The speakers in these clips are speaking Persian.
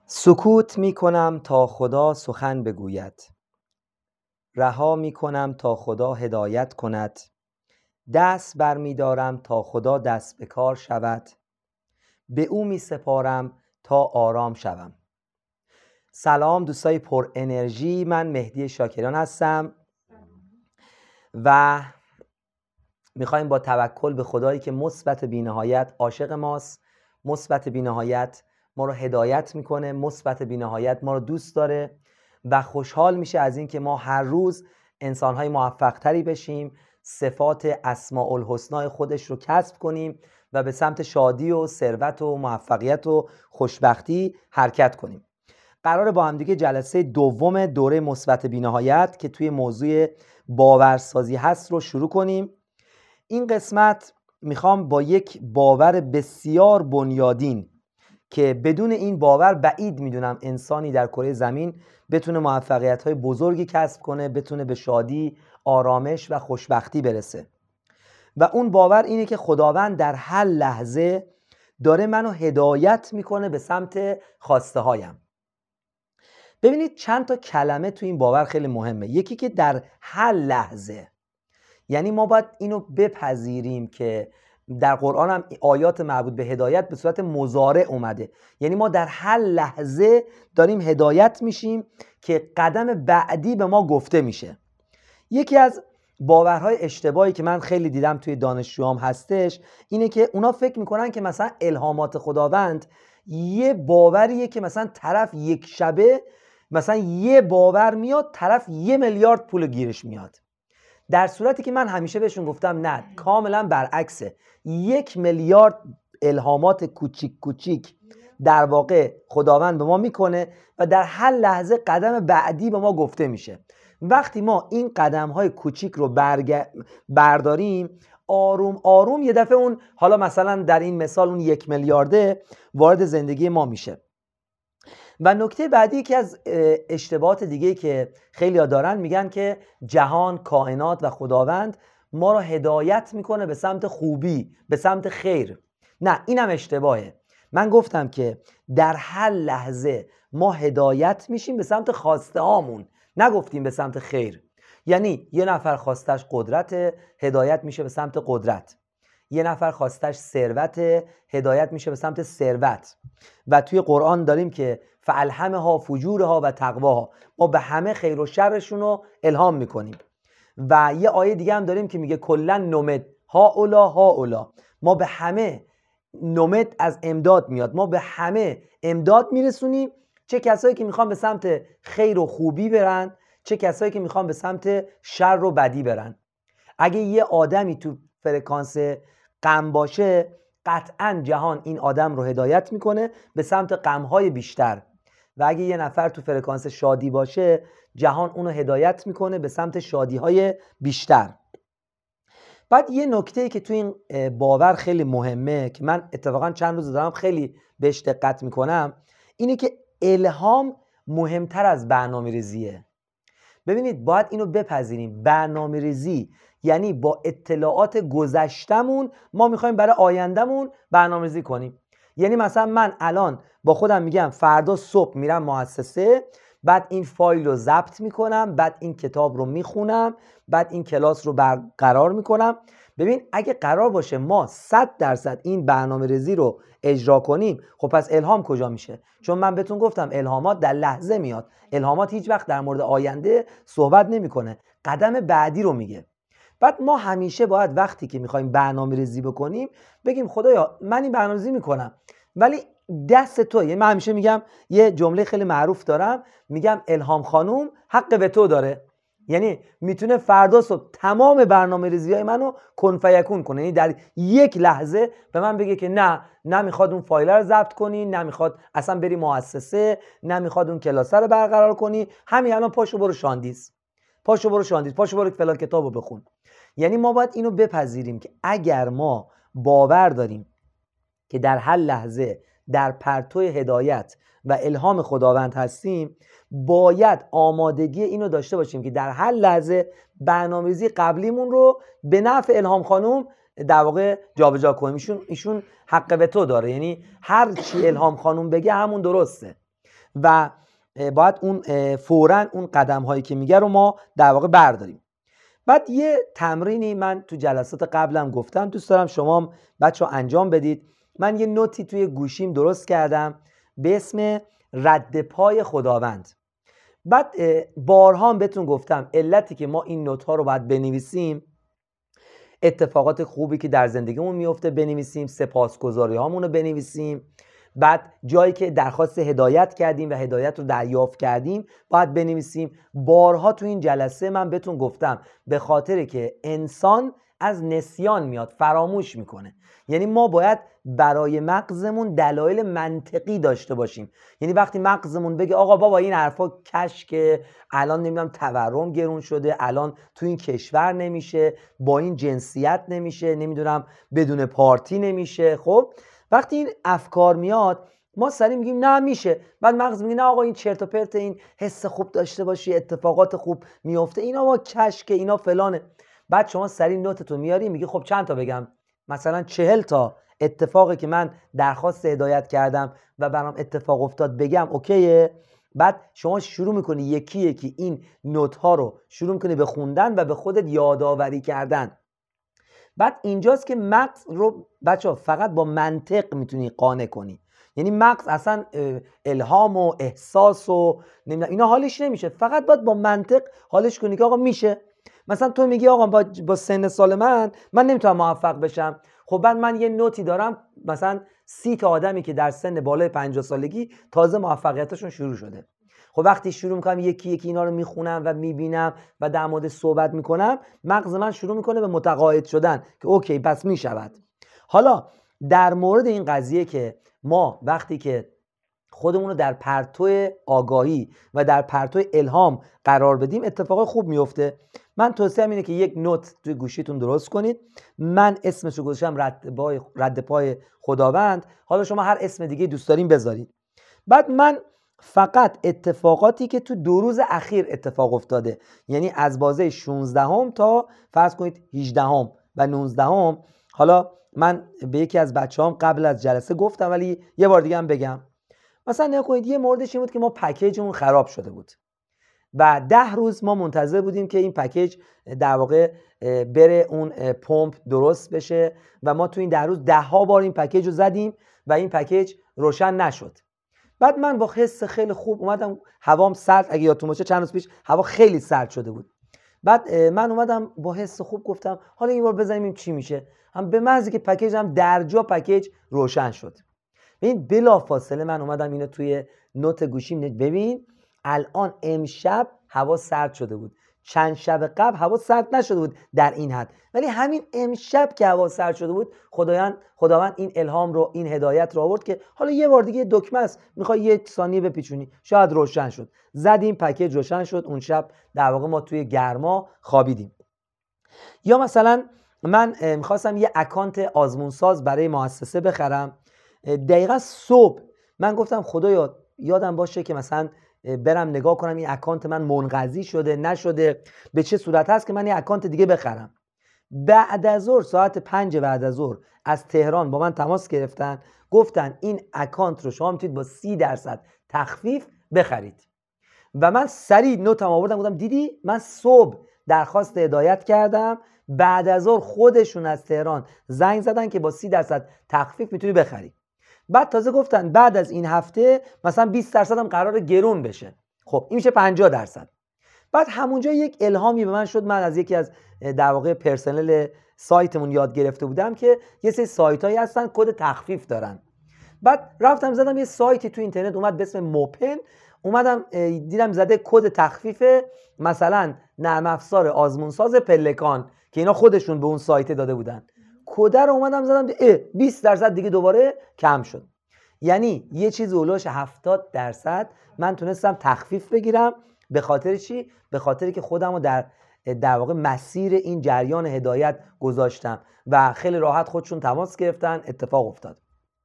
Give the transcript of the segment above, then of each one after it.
سکوت می کنم تا خدا سخن بگوید، رها می کنم تا خدا هدایت کند، دست بر می دارم تا خدا دست به کار شود، به او می سپارم تا آرام شوم. سلام دوستای پر انرژی، من مهدی شاکران هستم و میخوایم با توکل به خدایی که مثبت بی‌نهایت عاشق ماست، مثبت بی‌نهایت ما رو هدایت میکنه، مثبت بی‌نهایت ما رو دوست داره و خوشحال میشه از این که ما هر روز انسانهای موفق تری بشیم، صفات اسماء الحسنا خودش رو کسب کنیم و به سمت شادی و ثروت و موفقیت و خوشبختی حرکت کنیم. قراره با هم دیگه جلسه دوم دوره مثبت بی‌نهایت که توی موضوع باورسازی هست رو شروع کنیم. این قسمت میخوام با یک باور بسیار بنیادین که بدون این باور بعید میدونم انسانی در کره زمین بتونه موفقیت‌های بزرگی کسب کنه، بتونه به شادی، آرامش و خوشبختی برسه. و اون باور اینه که خداوند در هر لحظه داره منو هدایت میکنه به سمت خواسته هایم. ببینید چند تا کلمه تو این باور خیلی مهمه. یکی که در هر لحظه، یعنی ما باید اینو بپذیریم که در قرآن هم آیات مربوط به هدایت به صورت مضارع اومده، یعنی ما در هر لحظه داریم هدایت میشیم که قدم بعدی به ما گفته میشه. یکی از باورهای اشتباهی که من خیلی دیدم توی دانشجوام هستش اینه که اونا فکر میکنن که مثلا الهامات خداوند یه باوریه که مثلا طرف یک شبه مثلا یه باور میاد، طرف 1 میلیارد پول گیرش میاد، در صورتی که من همیشه بهشون گفتم نه، کاملا برعکسه. 1 میلیارد الهامات کوچیک کوچیک در واقع خداوند به ما میکنه و در هر لحظه قدم بعدی به ما گفته میشه. وقتی ما این قدم های کوچیک رو برداریم، آروم آروم یه دفعه اون، حالا مثلا در این مثال اون 1 میلیارده وارد زندگی ما میشه. و نکته بعدی که از اشتباهات دیگه که خیلی‌ها دارن، میگن که جهان، کائنات و خداوند ما رو هدایت میکنه به سمت خوبی، به سمت خیر. نه، اینم اشتباهه. من گفتم که در هر لحظه ما هدایت میشیم به سمت خواسته هامون، نگفتیم به سمت خیر. یعنی یه نفر خواستش قدرت، هدایت میشه به سمت قدرت. یه نفر خواستش ثروت، هدایت میشه به سمت ثروت. و توی قرآن داریم که فالهمها فجورها و تقواها، ما به همه خیر و شرشون رو الهام میکنیم. و یه آیه دیگه هم داریم که میگه کلا نمد ها اولا، ما به همه نمد از امداد میاد، ما به همه امداد میرسونیم، چه کسایی که میخوان به سمت خیر و خوبی برن، چه کسایی که میخوان به سمت شر و بدی برن. اگه یه آدمی تو فرکانس غم باشه، قطعاً جهان این آدم رو هدایت میکنه به سمت غم‌های بیشتر. و اگه یه نفر تو فرکانس شادی باشه، جهان اونو هدایت میکنه به سمت شادی‌های بیشتر. بعد یه نکته‌ای که تو این باور خیلی مهمه که من اتفاقاً چند روز دارم خیلی بهش دقت میکنم، اینه که الهام مهمتر از برنامه‌ریزیه. ببینید باید اینو بپذیریم، برنامه‌ریزی یعنی با اطلاعات گذشتمون ما میخوایم برای آیندهمون برنامه‌ریزی کنیم. یعنی مثلا من الان با خودم میگم فردا صبح میرم مؤسسه، بعد این فایل رو ضبط میکنم، بعد این کتاب رو میخونم، بعد این کلاس رو برقرار میکنم. ببین اگه قرار باشه ما 100% این برنامه‌ریزی رو اجرا کنیم، خب پس الهام کجا میشه؟ چون من بهتون گفتم الهامات در لحظه میاد، الهامات هیچ وقت در مورد آینده صحبت نمیکنه، قدم بعدی رو میگه. بعد ما همیشه باید وقتی که میخوایم برنامه‌ریزی بکنیم بگیم خدایا من این برنامه‌ریزی میکنم، ولی دست تو. یعنی من همیشه میگم، یه جمله خیلی معروف دارم، میگم الهام خانوم حق وتو داره. یعنی میتونه فردا صبح تمام برنامه‌ریزی‌های منو کن فیکون کنه، یعنی در یک لحظه به من بگه که نه نمیخواد اون فایل رو ضبط کنی، نمیخواد اصلا بری مؤسسه، نمیخواد اون کلاس رو برقرار کنی، همین الان پاشو برو شاندیز، پاشو برو فلان کتابو بخون. یعنی ما باید اینو بپذیریم که اگر ما باور داریم که در هر لحظه در پرتو هدایت و الهام خداوند هستیم، باید آمادگی اینو داشته باشیم که در هر لحظه برنامه‌ریزی قبلیمون رو به نفع الهام خانوم در واقع جابجا کنیم. ایشون حق وتو داره، یعنی هر چی الهام خانوم بگه همون درسته. و باید اون فوراً اون قدم هایی که میگه رو ما در واقع برداریم. بعد یه تمرینی من تو جلسات قبلم گفتم، دوست دارم شما هم بچه‌ها انجام بدید. من یه نوتی توی گوشیم درست کردم به اسم رد پای خداوند. بعد بارها هم بهتون گفتم علتی که ما این نوت ها رو باید بنویسیم، اتفاقات خوبی که در زندگیمون میفته بنویسیم، سپاسگزاری هامون رو بنویسیم، بعد جایی که درخواست هدایت کردیم و هدایت رو دریافت کردیم باید بنویسیم. بارها تو این جلسه من بهتون گفتم به خاطر که انسان از نسیان میاد، فراموش میکنه. یعنی ما باید برای مغزمون دلایل منطقی داشته باشیم. یعنی وقتی مغزمون بگه آقا بابا این حرفا کشکه، الان نمیدونم تورم گرون شده، الان تو این کشور نمیشه، با این جنسیت نمیشه، نمیدونم بدون پارتی نمیشه. خب وقتی این افکار میاد ما سریع میگیم نه میشه. بعد مغز میگه نه آقا این چرت و پرت، این حس خوب داشته باشی، اتفاقات خوب میفته، اینا ما کشکه، اینا فلانه. بعد شما سریع نوتتو میاری میگی خب چند تا بگم؟ مثلا 40 تا اتفاقی که من درخواست هدایت کردم و برام اتفاق افتاد بگم، اوکیه؟ بعد شما شروع میکنی یکی یکی این نوت ها رو شروع میکنی به خوندن و به خودت یادآوری کردن. بعد اینجاست که مغز رو بچه‌ها فقط با منطق میتونی قانع کنی. یعنی مغز اصلا الهام و احساس و اینا حالش نمیشه، فقط باید با منطق حالش کنی که آقا میشه. مثلا تو میگی آقا با سن سال من نمیتونم موفق بشم. خب بعد من یه نوتی دارم، مثلا 30 تا آدمی که در سن بالای 50 سالگی تازه موفقیتشون شروع شده. خب وقتی شروع میکنم یکی یکی اینا رو میخونم و میبینم و در مورد صحبت میکنم، مغز من شروع میکنه به متقاعد شدن که اوکی پس میشود. حالا در مورد این قضیه که ما وقتی که خودمون رو در پرتو آگاهی و در پرتو الهام قرار بدیم اتفاق خوب میفته. من توصیه‌ام اینه که یک نوت توی گوشیتون درست کنید. من اسمش رو گذاشتم رد پای خداوند. حالا شما هر اسم دیگه دوست دارین بذارید. بعد من فقط اتفاقاتی که تو 2 روز اخیر اتفاق افتاده، یعنی از بازه 16 تا فرض کنید 18 و 19، حالا من به یکی از بچه‌هام قبل از جلسه گفتم ولی یه بار دیگه هم بگم. مثلا نگاه کنید یه موردش این بود که ما پکیجمون خراب شده بود و 10 روز ما منتظر بودیم که این پکیج در واقع بره اون پمپ درست بشه و ما تو این 10 روز 10 بار این پکیج رو زدیم و این پکیج روشن نشد. بعد من با حس خیلی خوب اومدم، هوام سرد، اگه یادتون باشه چند روز پیش هوا خیلی سرد شده بود. بعد من اومدم با حس خوب گفتم حالا این بار بزنیم این چی میشه. هم به محض که پکیج هم در جا پکیج روشن شد. ببین بلافاصله من اومدم اینو توی نوت گوشیم ببین الان امشب هوا سرد شده بود، چند شب قبل هوا سرد نشده بود در این حد، ولی همین امشب که هوا سرد شده بود خداوند این الهام رو، این هدایت رو آورد که حالا یه بار دیگه دکمه است، میخوای 1 ثانیه بپیچونی شاید روشن شد. زدیم پکیج روشن شد. اون شب در واقع ما توی گرما خوابیدیم. یا مثلا من میخواستم یه اکانت آزمونساز برای مؤسسه بخرم. دقیقا صبح من گفتم خدایا یادم باشه که مثلا برم نگاه کنم این اکانت من منقضی شده نشده، به چه صورت هست که من یه اکانت دیگه بخرم. بعد از ظهر ساعت 5 بعد از ظهر از تهران با من تماس گرفتن، گفتن این اکانت رو شما میتونید با 30% تخفیف بخرید. و من سریع نوتم آوردم گفتم دیدی من صبح درخواست هدایت کردم، بعد از ظهر خودشون از تهران زنگ زدن که با 30% تخفیف میتونی بخری. بعد تازه گفتن بعد از این هفته مثلا 20% هم قرار گرون بشه. خب این میشه 50%. بعد همونجا یک الهامی به من شد. من از یکی از در واقع پرسنل سایتمون یاد گرفته بودم که یه سری سایتایی هستن کد تخفیف دارن. بعد رفتم زدم یه سایتی تو اینترنت اومد به اسم موپن، اومدم دیدم زده کد تخفیف مثلا نرم افزار آزمونساز پلکان که اینا خودشون به اون سایت داده بودن. کد رو اومدم زدم 20% دیگه دوباره کم شد. یعنی یه چیز اولش 70% من تونستم تخفیف بگیرم. به خاطر چی؟ به خاطری که خودمو در واقع مسیر این جریان هدایت گذاشتم و خیلی راحت خودشون تماس گرفتن، اتفاق افتاد.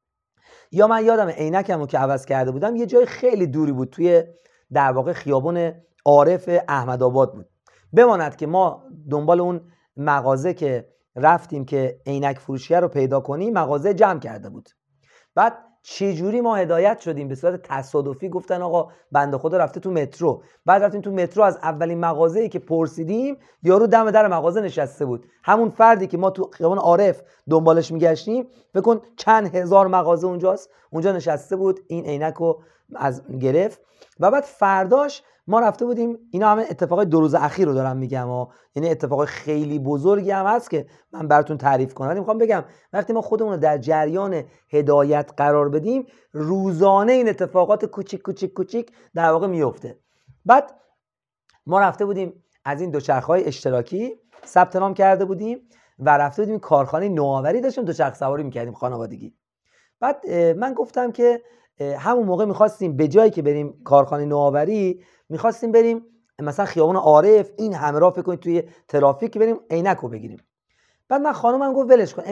یا من یادم عینکمو که عوض کرده بودم یه جای خیلی دوری بود، توی در واقع خیابون عارف احمدآباد بود. بماند که ما دنبال اون مغازه که رفتیم که عینک فروشیه رو پیدا کنیم، مغازه جمع کرده بود. بعد چجوری ما هدایت شدیم؟ به صورت تصادفی گفتن آقا بنده خدا رفته تو مترو. بعد رفتیم تو مترو، از اولین مغازه‌ای که پرسیدیم یارو دم در مغازه نشسته بود. همون فردی که ما تو خیابان عارف دنبالش میگشتیم، فکر کن چند هزار مغازه اونجاست، اونجا نشسته بود، این عینکو از گرفت. و بعد فرداش ما رفته بودیم. اینا همه اتفاقای 2 روز اخیر رو دارم میگم یعنی اتفاقای خیلی بزرگی هم هست که من براتون تعریف کنم. میخوام بگم وقتی ما خودمون رو در جریان هدایت قرار بدیم، روزانه این اتفاقات کوچیک کوچیک کوچیک در واقع میفته. بعد ما رفته بودیم از این دوچرخه‌های اشتراکی ثبت نام کرده بودیم و رفته بودیم کارخانه نوآوری داشتیم دوچرخه سواری میکردیم خانوادگی. بعد من گفتم که همون موقع میخواستیم به جایی که بریم کارخانه نوآوری، میخواستیم بریم مثلا خیابان عارف، این همه راه فکر کنید توی ترافیک بریم عینکو بگیریم. بعد من خانومم گفت ولش کن،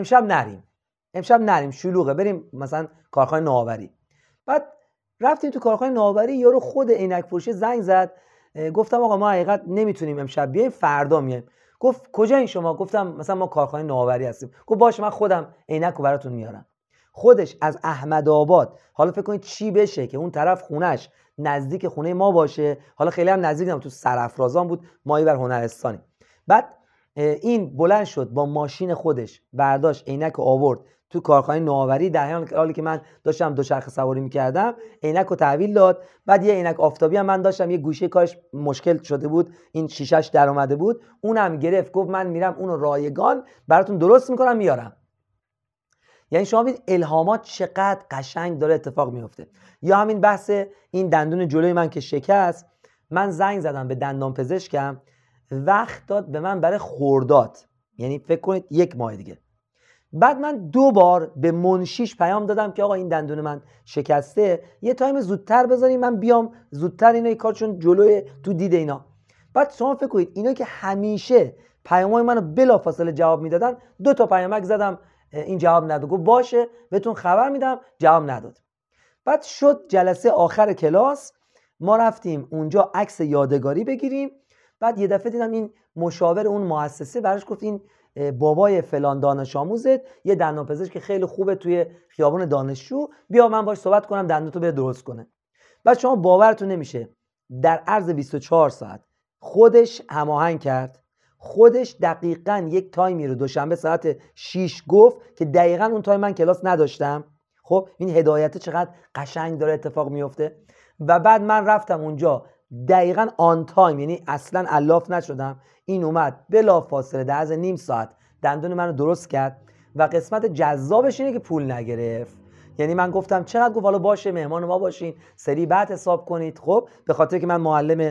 امشب نریم شلوغه، بریم مثلا کارخانه نوآوری. بعد رفتیم تو کارخانه نوآوری، یارو خود عینک فروشی زنگ زد. گفتم آقا ما حقیقت نمیتونیم امشب بیایم، فردا میایم. گفت کجایین شما؟ گفتم مثلا ما کارخانه نوآوری هستیم. گفت باشه من خودم عینکو براتون میارم. خودش از احمدآباد، حالا فکر کنید چی بشه که اون طرف خونش نزدیک خونه ما باشه، حالا خیلی هم نزدیک نبود، تو سرافرازان بود، ما بر هنرستانی. بعد این بلند شد با ماشین خودش، برداشت عینک آورد تو کارخانه نوآوری، در حالی که من داشتم دوچرخه سواری میکردم عینک رو تحویل داد. بعد یه عینک آفتابی هم من داشتم، یه گوشه کارش مشکل شده بود، این شیشه‌اش در اومده بود، اونم گرفت. گفت من میرم اونو رایگان براتون درست میکنم میارم. یعنی شما ببینید الهامات چقدر قشنگ داره اتفاق میفته. یا همین بحث این دندون جلوی من که شکست، من زنگ زدم به دندان پزشکم، وقت داد به من برای خرداد، یعنی فکر کنید 1 ماه دیگه. بعد من 2 بار به منشیش پیام دادم که آقا این دندون من شکسته، یه تایم زودتر بذارید من بیام زودتر اینا کارشون جلوی تو دید اینا. بعد شما فکر کنید اینا که همیشه پیامای منو بلافاصله جواب میدادن، 2 تا پیامک زدم این جواب نداد. گفت باشه بهتون خبر میدم، جواب نداد. بعد شد جلسه آخر کلاس، ما رفتیم اونجا عکس یادگاری بگیریم. بعد یه دفعه دیدم این مشاور اون مؤسسه براش گفت این بابای فلان دانش آموزت یه دندانپزشک که خیلی خوبه توی خیابان دانشجو، بیا من باهاش صحبت کنم دندونتو بره درست کنه. بعد شما باورتون نمیشه در عرض 24 ساعت خودش هماهنگ کرد، خودش دقیقاً یک تایمی رو دوشنبه ساعت 6 گفت که دقیقاً اون تایم من کلاس نداشتم. خب این هدایت چقدر قشنگ داره اتفاق میفته. و بعد من رفتم اونجا دقیقاً آن تایم، یعنی اصلاً الاف نشدم، این اومد بلا فاصله در از نیم ساعت دندون منو درست کرد. و قسمت جذابش اینه که پول نگرفت. یعنی من گفتم چقدر؟ گفت حالا باشه مهمان ما باشین، سری بعد حساب کنید. خب به خاطر که من معلم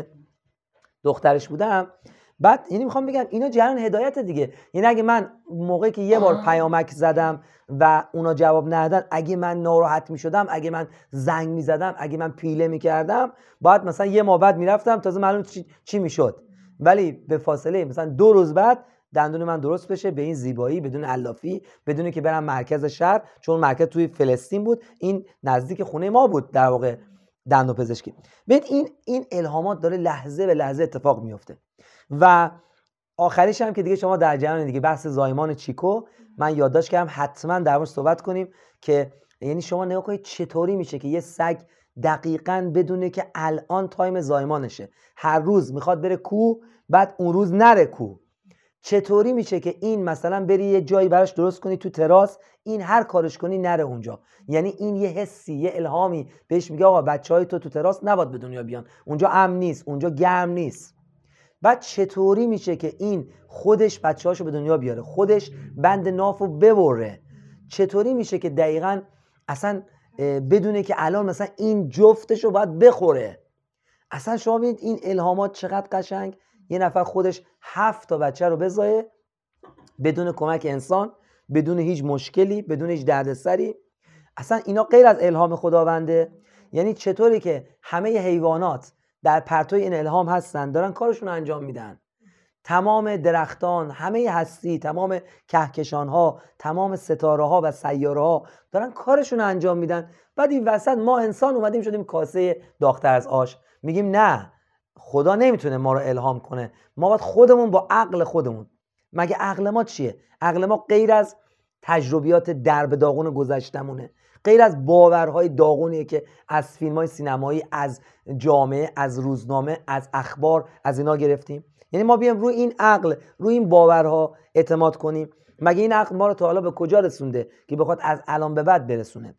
دخترش بودم. بعد یعنی میخوام بگم اینا جریان هدایت دیگه. یعنی اگه من موقعی که یه بار پیامک زدم و اونا جواب ندادن، اگه من ناراحت میشدم، اگه من زنگ میزدم، اگه من پیله میکردم، باید مثلا 1 ماه بعد میرفتم تازه معلوم چی میشد. ولی به فاصله مثلا 2 روز بعد دندون من درست بشه به این زیبایی، بدون علافی، بدون که برم مرکز شهر، چون مرکز توی فلسطین بود، این نزدیک خونه ما بود در واقع دندون پزشکی. ببین این الهامات داره لحظه به لحظه اتفاق میفته. و آخریش هم که دیگه شما در جریان دیگه بحث زایمان چیکو، من یادداشت کردم حتما در موردش صحبت کنیم. که یعنی شما نگاه کنید چطوری میشه که یه سگ دقیقاً بدونه که الان تایم زایمانشه، هر روز میخواد بره کوه، بعد اون روز نره کوه. چطوری میشه که این مثلا بری یه جایی براش درست کنی تو تراس، این هر کارش کنی نره اونجا؟ یعنی این یه حسی، یه الهامی بهش میگه آقا بچهای تو تراس نباید به دنیا بیان، اونجا امن نیست، اونجا گرم نیست. بعد چطوری میشه که این خودش بچه‌هاشو به دنیا بیاره، خودش بند نافو ببره؟ چطوری میشه که دقیقاً اصلا بدونه که الان مثلا این جفتشو باید بخوره؟ اصلا شما ببینید این الهامات چقدر قشنگ. یه نفر خودش 7 تا بچه رو بزایه بدون کمک انسان، بدون هیچ مشکلی، بدون هیچ دردسری. اصلا اینا غیر از الهام خداونده. یعنی چطوری که همه حیوانات در پرتوی این الهام هستن، دارن کارشون رو انجام میدن. تمام درختان، همه هستی، تمام کهکشان‌ها، تمام ستاره‌ها و سیاره‌ها دارن کارشون رو انجام میدن. بعد این وسط ما انسان اومدیم شدیم کاسه داغ‌تر از آش، میگیم نه خدا نمیتونه ما رو الهام کنه، ما باید خودمون با عقل خودمون. مگه عقل ما چیه؟ عقل ما غیر از تجربیات درب داغون گذشتمونه، غیر از باورهای داغونیه که از فیلم‌های سینمایی، از جامعه، از روزنامه، از اخبار، از اینا گرفتیم. یعنی ما بیایم روی این عقل، روی این باورها اعتماد کنیم؟ مگه این عقل ما رو تا حالا به کجا رسونده که بخواد از الان به بعد برسونه؟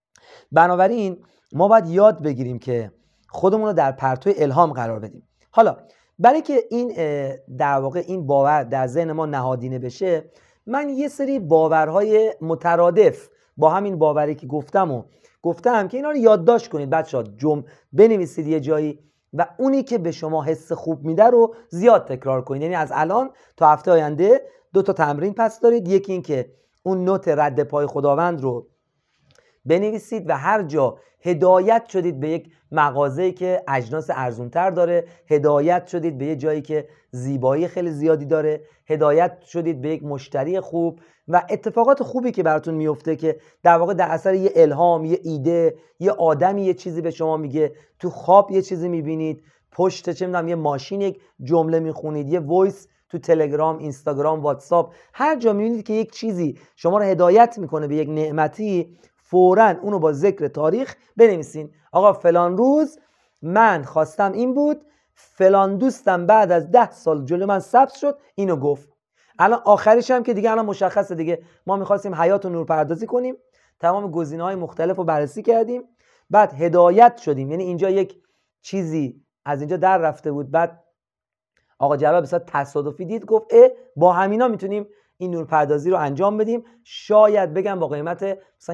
بنابراین ما باید یاد بگیریم که خودمون رو در پرتو الهام قرار بدیم. حالا برای که این در واقع این باور در ذهن ما نهادینه بشه، من یه سری باورهای مترادف با همین باوری که گفتم که اینا رو یادداشت کنید بچه‌ها، بنویسید یه جایی و اونی که به شما حس خوب میده رو زیاد تکرار کنید. یعنی از الان تا هفته آینده 2 تا تمرین پس دارید. یکی این که اون نوت رد پای خداوند رو بنویسید و هر جا هدایت شدید به یک مغازه‌ای که اجناس ارزان‌تر داره، هدایت شدید به یه جایی که زیبایی خیلی زیادی داره، هدایت شدید به یک مشتری خوب و اتفاقات خوبی که براتون میفته که در واقع در اثر یه الهام، یه ایده، یه آدمی یه چیزی به شما میگه، تو خواب یه چیزی میبینید، پشت چه میدونم یه ماشین یک جمله میخونید، یه وایس تو تلگرام، اینستاگرام، واتساپ، هر جا میبینید که یک چیزی شما رو هدایت میکنه به یک نعمتی، فوراً اونو با ذکر تاریخ بنویسین. آقا فلان روز من خواستم این بود، فلان دوستم بعد از 10 سال جلو من ثبت شد اینو گفت. الان آخرش هم که دیگه الان مشخصه دیگه، ما می‌خواستیم حیات و نورپردازی کنیم، تمام گزینه‌های مختلف رو بررسی کردیم، بعد هدایت شدیم. یعنی اینجا یک چیزی از اینجا در رفته بود، بعد آقا جلال بسیار تصادفی دید، گفت با همینا میتونیم این نورپردازی رو انجام بدیم، شاید بگم با قیمت مثلا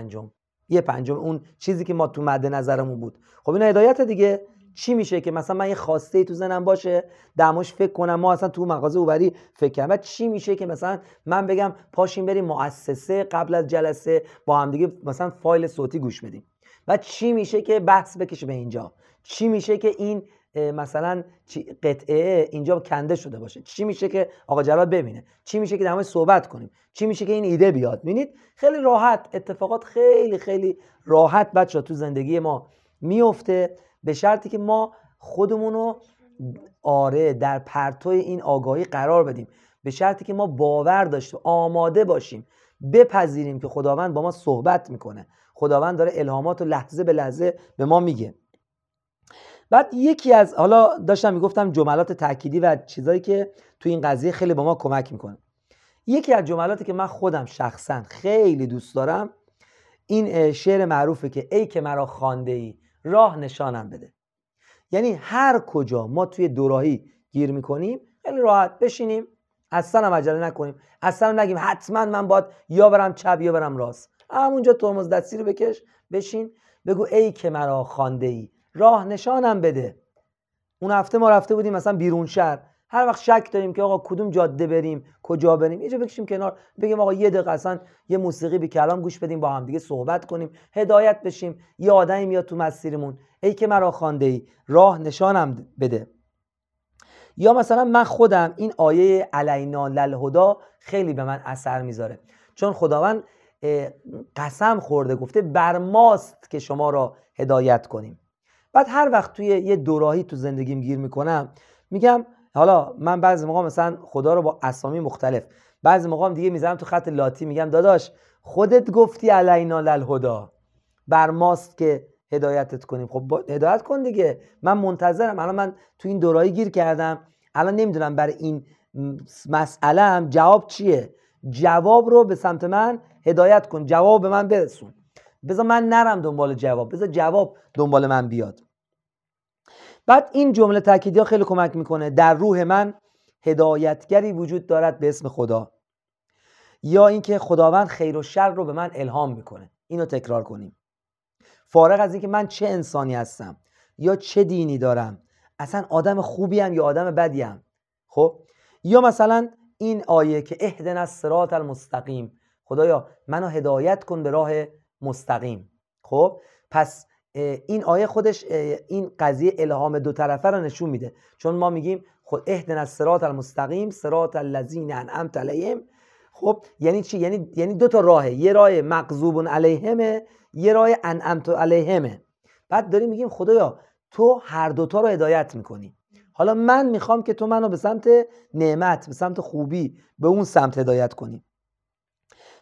1/5 اون چیزی که ما تو مد نظرمون بود. خب این هدایت دیگه. چی میشه که مثلا من یه خواسته تو ذهنم باشه، دماش فکر کنم، ما اصلا تو مغازه اوبری فکر کنم، بعد چی میشه که مثلا من بگم پاشیم بریم مؤسسه قبل از جلسه با هم دیگه مثلا فایل صوتی گوش بدیم، و چی میشه که بحث بکشه به اینجا، چی میشه که این مثلا قطعه اینجا کنده شده باشه، چی میشه که آقا جلال ببینه، چی میشه که در مورد صحبت کنیم، چی میشه که این ایده بیاد. ببینید خیلی راحت اتفاقات خیلی خیلی راحت بچه‌ها تو زندگی ما میفته، به شرطی که ما خودمون رو در پرتوی این آگاهی قرار بدیم، به شرطی که ما باور داشته آماده باشیم، بپذیریم که خداوند با ما صحبت میکنه، خداوند داره الهامات رو لحظه به لحظه به ما میگه. بعد یکی از، حالا داشتم میگفتم جملات تأکیدی و چیزایی که تو این قضیه خیلی با ما کمک میکنه. یکی از جملاتی که من خودم شخصا خیلی دوست دارم این شعر معروفه که ای که مرا خوانده ای راه نشانم بده. یعنی هر کجا ما توی دوراهی گیر میکنیم خیلی راحت بشینیم، اصلا هم عجله نکنیم، اصلا نگیم حتما من باید یا برم چپ یا برم راست، همونجا ترمز دستی رو بکش، بشین، بگو ای که مرا خوانده ای راه نشانم بده. اون هفته ما رفته بودیم مثلا بیرون شهر، هر وقت شک داریم که آقا کدوم جاده بریم، کجا بریم، یه جا بکشیم کنار، بگیم آقا یه دقیقه اصلا یه موسیقی بی کلام گوش بدیم، با هم دیگه صحبت کنیم، هدایت بشیم. یه آدمی میاد تو مسیرمون، ای که مرا خوانده ای راه نشانم بده. یا مثلا من خودم این آیه علینا للهدی خیلی به من اثر میذاره، چون خداوند قسم خورده گفته بر ماست که شما را هدایت کنیم. بعد هر وقت توی یه دوراهی تو زندگیم گیر میکنم میگم، حالا من بعضی موقع مثلا خدا رو با اسامی مختلف، بعضی موقع دیگه میذارم تو خط لاتی، میگم داداش خودت گفتی علینا للهدی، بر ماست که هدایتت کنیم. خب هدایت کن دیگه، من منتظرم. الان من تو این دوراهی گیر کردم، الان نمیدونم برای این مسئله‌ام جواب چیه، جواب رو به سمت من هدایت کن، جواب به من برسون، بذار من نرم دنبال جواب، بذار جواب دنبال من بیاد. بعد این جمله تأکیدی ها خیلی کمک میکنه. در روح من هدایتگری وجود دارد به اسم خدا، یا اینکه خداوند خیر و شر رو به من الهام میکنه. اینو تکرار کنیم، فارغ از اینکه من چه انسانی هستم یا چه دینی دارم، اصلا آدم خوبی ام یا آدم بدی ام. خب یا مثلا این آیه که اهدنا الصراط المستقیم، خدایا منو هدایت کن به راه مستقیم. خب پس این آیه خودش این قضیه الهام دو طرفه رو نشون میده، چون ما میگیم خود اهدنا الصراط المستقیم صراط الذین انعمت علیهم. خب یعنی چی؟ یعنی دو تا راهه، یه راه مغضوب علیهمه، یه راه انعمت علیهمه. بعد داریم میگیم خدایا تو هر دوتا رو هدایت میکنی، حالا من میخوام که تو منو به سمت نعمت، به سمت خوبی، به اون سمت هدایت کنی.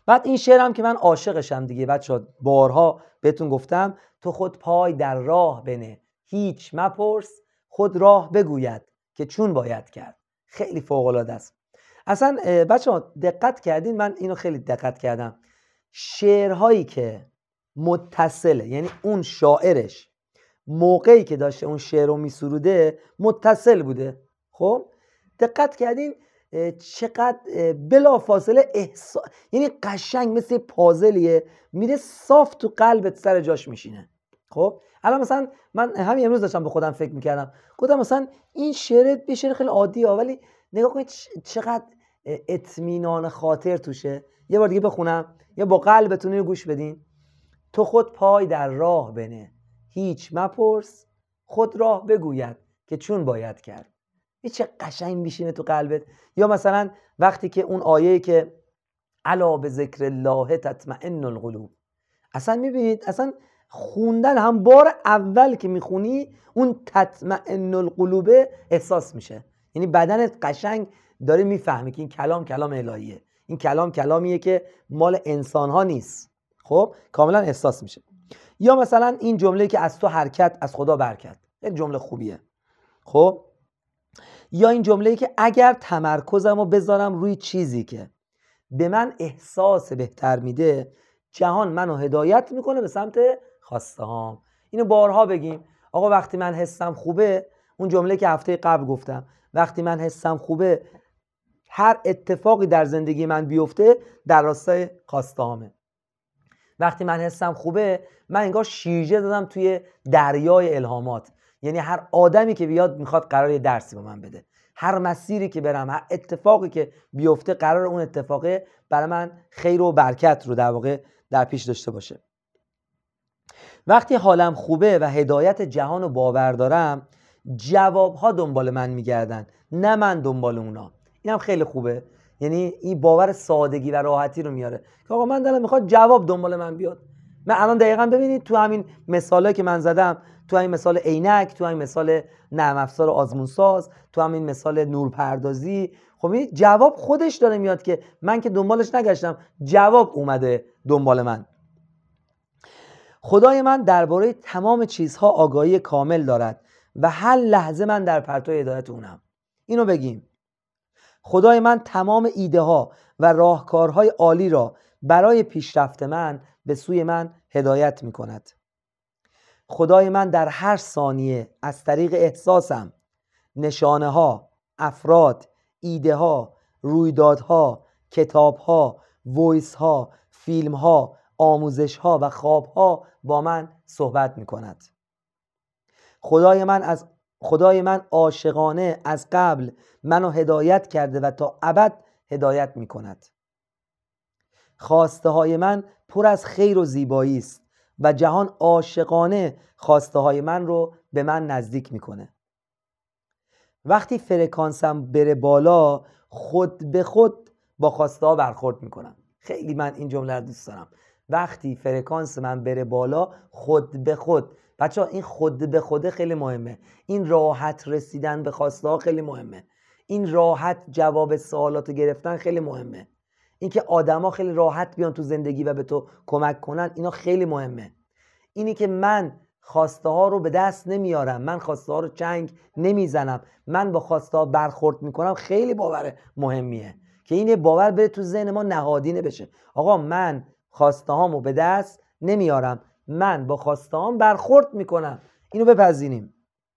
بعد این شعرم که من عاشقشم دیگه بچه‌ها، بارها بهتون گفتم، تو خود پای در راه بنه، هیچ مپرس، خود راه بگوید که چون باید کرد. خیلی فوق‌العاده است. اصلا بچه‌ها دقت کردین؟ من اینو خیلی دقت کردم، شعرهایی که متصله، یعنی اون شاعرش موقعی که داشته اون شعر رو میسروده متصل بوده. خب دقت کردین چقدر بلا فاصله یعنی قشنگ مثل پازلیه، میره صاف تو قلبت سر جاش میشینه. خب الان مثلا من همین امروز داشتم به خودم فکر میکردم، گفتم مثلا این شعر یه شعر خیلی عادیه ولی نگاه کنید چقدر اطمینان خاطر توشه. یه بار دیگه بخونم، یا با قلبتون رو گوش بدین. تو خود پای در راه بنه، هیچ مپرس، خود راه بگوید که چون باید کرد. این چه قشنگ میشینه تو قلبت. یا مثلا وقتی که اون آیه‌ای که الا به ذکر الله تطمئن القلوب، اصلا میبینید اصلا خوندن هم بار اول که میخونی اون تطمئن القلوب احساس میشه، یعنی بدنت قشنگ داره میفهمه که این کلام الهیه، این کلامیه که مال انسانها نیست. خب کاملا احساس میشه. یا مثلا این جمله که از تو حرکت از خدا برکت، این جمله خوبیه. خب یا این جمله‌ای که اگر تمرکزمو بذارم روی چیزی که به من احساس بهتر میده، جهان منو هدایت میکنه به سمت خواسته هام. اینو بارها بگیم. آقا وقتی من حسم خوبه، اون جمله که هفته قبل گفتم، وقتی من حسم خوبه هر اتفاقی در زندگی من بیفته در راستای خواسته هامه. وقتی من حسم خوبه من انگار شیرجه دادم توی دریای الهامات، یعنی هر آدمی که بیاد میخواد قرار یه درسی به من بده، هر مسیری که برم، هر اتفاقی که بیفته قرار اون اتفاقه برای من خیر و برکت رو در واقع در پیش داشته باشه. وقتی حالم خوبه و هدایت جهان رو باور دارم، جوابها دنبال من میگردن نه من دنبال اونا. اینم خیلی خوبه، یعنی این باور سادگی و راحتی رو میاره که آقا من دلم میخواد جواب دنبال من بیاد. من الان دقیقاً ببینید تو همین مثالایی که من زدم، تو همین مثال عینک، تو همین مثال نرم افزار آزمونساز، تو همین مثال نورپردازی، خب این جواب خودش داره میاد که من که دنبالش نگشتم، جواب اومده دنبال من. خدای من درباره تمام چیزها آگاهی کامل دارد و هر لحظه من در پرتو هدایت اونم. اینو بگیم. خدای من تمام ایده ها و راهکارهای عالی را برای پیشرفت من به سوی من هدایت می کند. خدای من در هر ثانیه از طریق احساسم نشانه ها، افراد، ایده ها، رویدادها، کتاب ها، وایس ها، فیلم ها، آموزش ها و خواب ها با من صحبت می کند. خدای من عاشقانه از قبل منو هدایت کرده و تا ابد هدایت می کند. خواسته های من پر از خیر و زیبایی است و جهان عاشقانه خواسته های من رو به من نزدیک میکنه. وقتی فرکانسم بره بالا خود به خود با خواسته ها برخورد میکنم. خیلی من این جمله رو دوست دارم. وقتی فرکانس من بره بالا خود به خود. بچه‌ها این خود به خوده خیلی مهمه. این راحت رسیدن به خواسته ها خیلی مهمه. این راحت جواب سوالات گرفتن خیلی مهمه. اینکه آدما خیلی راحت بیان تو زندگی و به تو کمک کنن، اینا خیلی مهمه. اینی که من خواسته ها رو به دست نمیارم، من خواسته ها رو چنگ نمیزنم، من با خواسته ها برخورد میکنم، خیلی باور مهمیه که این باور بره تو ذهن ما نهادینه بشه. آقا من خواسته هامو به دست نمیارم، من با خواسته هام برخورد میکنم. اینو بپذیریم.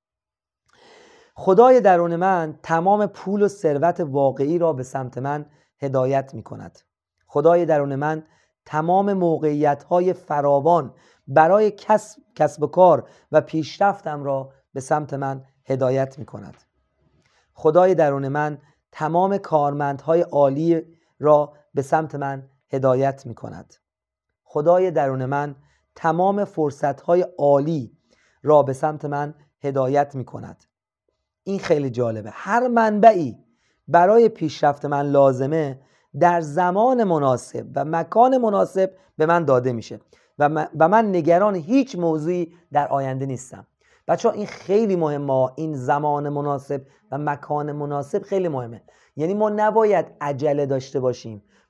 خدای درون من تمام پول و ثروت واقعی را به سمت من هدایت می کند. خدای درون من تمام موقعیت‌های فراوان برای کسب و کار و پیشرفتم را به سمت من هدایت می کند. خدای درون من تمام کارمندهای عالی را به سمت من هدایت می کند. خدای درون من تمام فرصت‌های عالی را به سمت من هدایت می کند. این خیلی جالبه. هر منبعی برای پیشرفت من لازمه در زمان مناسب و مکان مناسب به من داده میشه و من نگران هیچ موضوعی در آینده نیستم. بچه‌ها این خیلی مهمه. این زمان مناسب و مکان مناسب خیلی مهمه. یعنی ما نباید عجله داشته باشیم،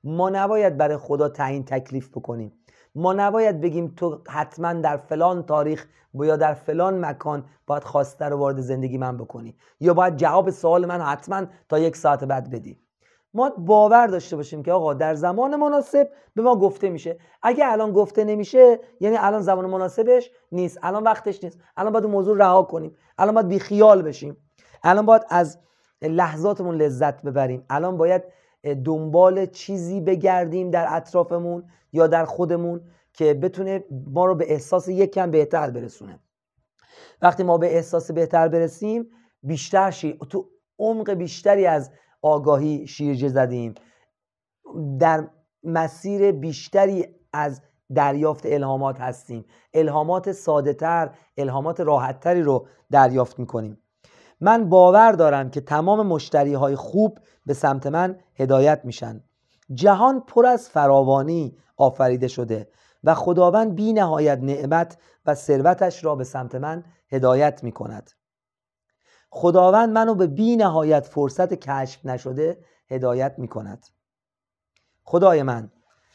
ما نباید برای خدا تعیین تکلیف بکنیم. ما نباید بگیم تو حتما در فلان تاریخ یا در فلان مکان باید خواسته رو وارد زندگی من بکنی، یا باید جواب سوال من حتما تا 1 ساعت بعد بدی. ما باور داشته باشیم که آقا در زمان مناسب به ما گفته میشه. اگه الان گفته نمیشه یعنی الان زمان مناسبش نیست، الان وقتش نیست، الان باید اون موضوع رها کنیم، الان باید بی خیال بشیم، الان باید از لحظاتمون لذت ببریم، الان باید دنبال چیزی بگردیم در اطرافمون یا در خودمون که بتونه ما رو به احساس یک کم بهتر برسونه. وقتی ما به احساس بهتر برسیم بیشتر تو عمق بیشتری از آگاهی شیرجه زدیم، در مسیر بیشتری از دریافت الهامات هستیم، الهامات ساده تر، الهامات راحت تری رو دریافت میکنیم. من باور دارم که تمام مشتری های خوب به سمت من هدایت میشن. جهان پر از فراوانی آفریده شده و خداوند بی نهایت نعمت و ثروتش را به سمت من هدایت میکند. خداوند منو به بی نهایت فرصت کشف نشده هدایت میکند. خدای من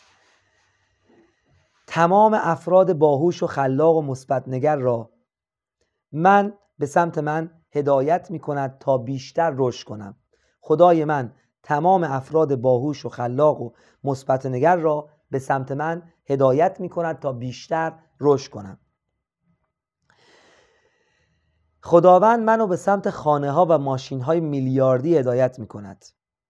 تمام افراد باهوش و خلاق و مثبت نگر را به سمت من هدایت میکند تا بیشتر رشد کنم. خدای من تمام افراد باهوش و خلاق و مثبت نگر را به سمت من هدایت میکند تا بیشتر رشد کنم. خداوند منو به سمت خانه ها و ماشین های میلیاردی هدایت میکند.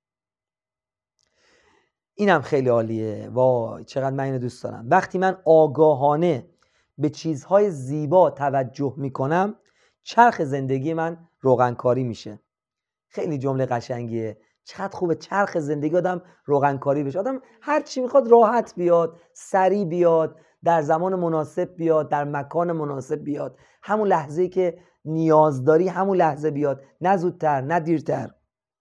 اینم خیلی عالیه. وای چقدر من اینو دوست دارم. وقتی من آگاهانه به چیزهای زیبا توجه میکنم چرخ زندگی من روغنکاری میشه. خیلی جمله قشنگیه. چقدر خوبه چرخ زندگی آدم روغنکاری بشه. آدم هر چی میخواد راحت بیاد، سریع بیاد، در زمان مناسب بیاد، در مکان مناسب بیاد، همون لحظه‌ای که نیاز داری همون لحظه بیاد، نه زودتر نه دیرتر.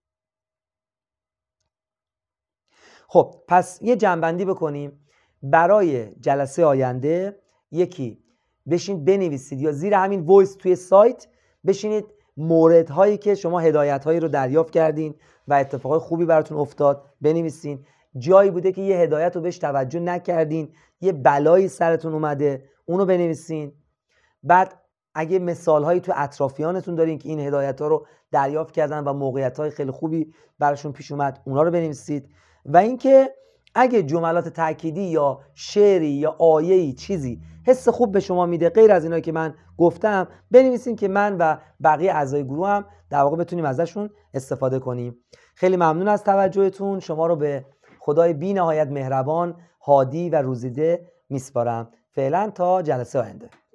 خب پس یه جنبندی بکنیم. برای جلسه آینده یکی بشینید بنویسید یا زیر همین وایس توی سایت بشینید موردهایی که شما هدایت‌هایی رو دریافت کردین و اتفاقای خوبی براتون افتاد بنویسین. جایی بوده که یه هدایت رو بهش توجه نکردین، یه بلایی سرتون اومده، اونو بنویسین. بعد اگه مثال‌هایی تو اطرافیانتون دارین که این هدایت‌ها رو دریافت کردن و موقعیت‌های خیلی خوبی براشون پیش اومد، اونا رو بنویسید. و اینکه اگه جملات تأکیدی یا شعری یا آیه‌ای چیزی حس خوب به شما میده غیر از اینایی که من گفتم بنویسین که من و بقیه اعضای گروه هم در واقع بتونیم ازشون استفاده کنیم. خیلی ممنون از توجهتون. شما رو به خدای بی نهایت مهربان، هادی و روزیده میسپارم. فعلا تا جلسه آینده.